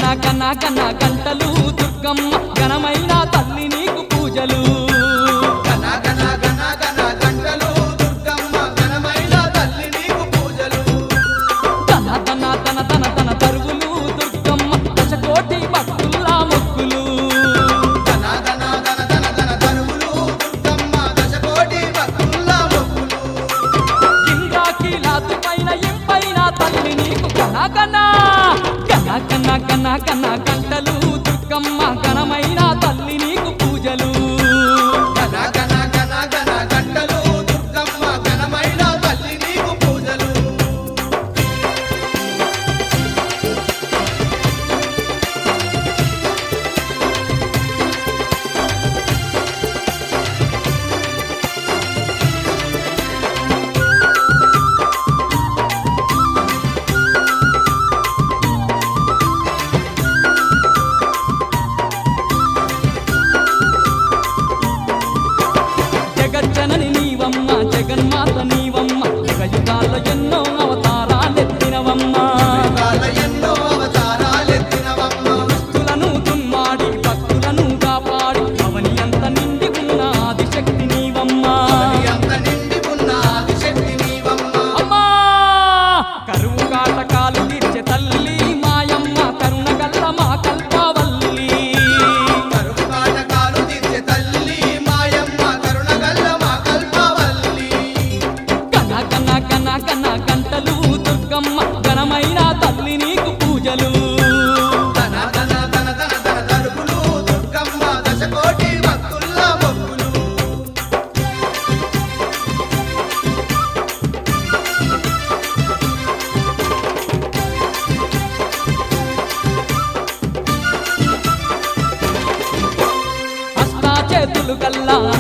కన గంటలు దుర్గమ్మ ఘనమైన తల్లి నీకు పూజలు గన గన గన గన గంటలు దుర్గమ్మ ఘనమైన తల్లి నీకు పూజలు తన తన తన తన తన తరువులు దుర్గమ్మ దశకోటి భక్తుల్లా మొక్కులు గన గన గన గన గన తరువులు దుర్గమ్మ దశకోటి భక్తుల మొక్కులు ఇంద్రాకి లాతు పైన ఇంపైన తల్లి నీకు కన కన కన కన కన గంటలు దుర్గమ్మ ఘనమైన తల్లి నీకు పూజలు గన గన గన గన గంటలు దుర్గమ్మ ఘనమైన తల్లి నీకు పూజలు జగజ్జనని నీవమ్మ జగన్మాత నీవమ్మ యుగాల్లో ఎన్నో అవతారాలెత్తినవమ్మ యుగాల ఎన్నో అవతారాలెత్తినవమ్మ భక్తులను దున్మాడి భక్తులను కాపాడి అవని అంత నిండి ఉన్న ఆదిశక్తి నీవమ్మ అవని అంత నిండి ఉన్న ఆదిశక్తి నీవమ్మ అమ్మా కరువు కాటకాలు తీర్చే తల్లి మాయమ్మ కరుణ గల్ల మా కల్పవల్లి కరువు కాటకాలు తీర్చే తల్లి మాయమ్మ కరుణగల్ల మా కల్పవల్లి కన కన కన కన గంటలు దుర్గమ్మ ఘనమైన తల్లి నీకు పూజలు తన తన తన తన తన తరుపులు దుర్గమ్మ దశకోటి భక్తుల మొక్కులు అష్టా చేతులు గల్లా